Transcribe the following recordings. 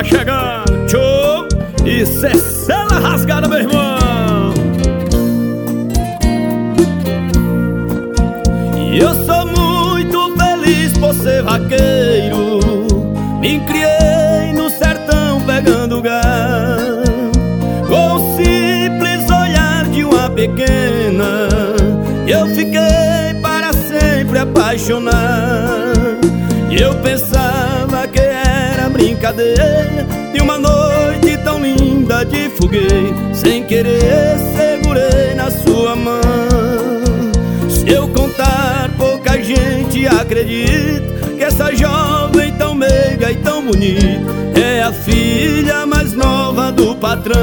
tá chegando. Tchô e cela rasgada, meu irmão. E eu sou muito feliz por ser vaqueiro. Me criei no sertão pegando gado, com o simples olhar de uma pequena eu fiquei para sempre apaixonado. E eu pensava que era brincadeira de uma noite tão linda de fogueira. Sem querer segurei na sua mão. Se eu contar, pouca gente acredita que essa jovem tão meiga e tão bonita é a filha mais nova do patrão.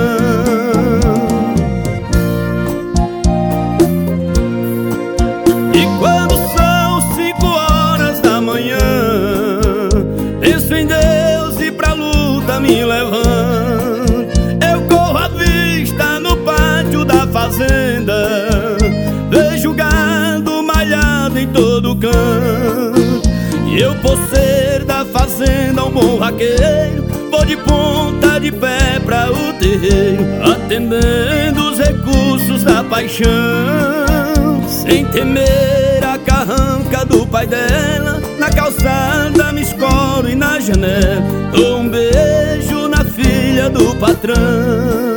E quando são 5 horas da manhã, penso em Deus e pra luta me levanto. Eu corro à vista no pátio da fazenda, vejo gado malhado em todo canto. E eu, por ser da fazenda um bom vaqueiro, vou de ponta de pé pra o terreiro, atendendo os recursos da paixão. Sem temer a carranca do pai dela, na calçada me escoro e na janela dou um beijo na filha do patrão.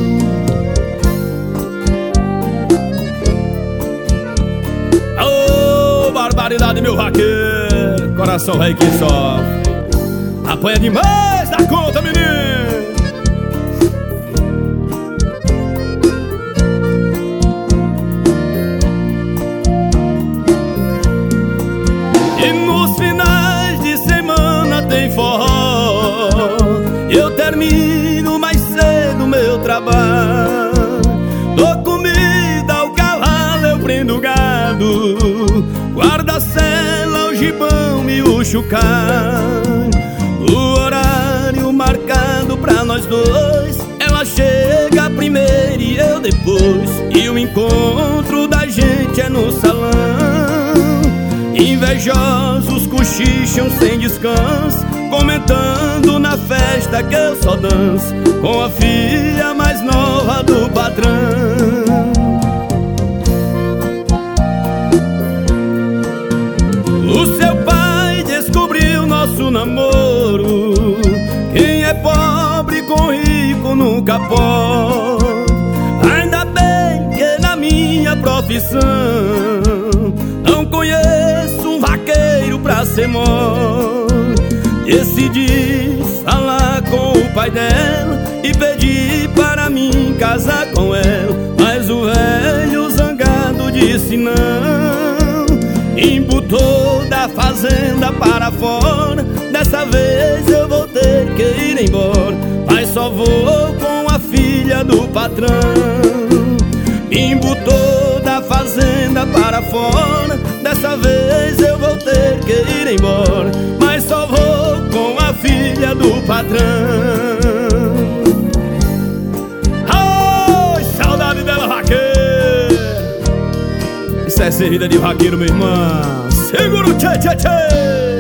Ô, barbaridade, meu vaqueiro, coração rei que sofre. Apanha demais da conta, menino. E nos finais de semana tem forró, eu termino mais cedo meu trabalho. Dou comida ao cavalo, eu prendo o gado, guardo a sela, o gibão e o chucalho. O horário marcado pra nós dois, ela chega primeiro e eu depois. E o encontro da gente é no salão. Invejosos cochicham sem descanso, comentando na festa que eu só danço com a filha mais nova do patrão. O seu pai descobriu nosso namoro. Quem é pobre com rico nunca pode. Ainda bem que na minha profissão não conheço um vaqueiro pra ser mole. Decidi falar com o pai dela e pedi para mim casar com ela, mas o velho zangado disse não. Embutou da fazenda para fora, dessa vez eu vou ter que ir embora, mas só vou com a filha do patrão. Embutou da fazenda para fora, dessa vez eu vou ter que ir embora, mas só vou com a filha do patrão. Ai, saudade dela, vaqueiro. Isso é ser vida de vaqueiro, meu irmão. Segura o tchê, tchê, tchê.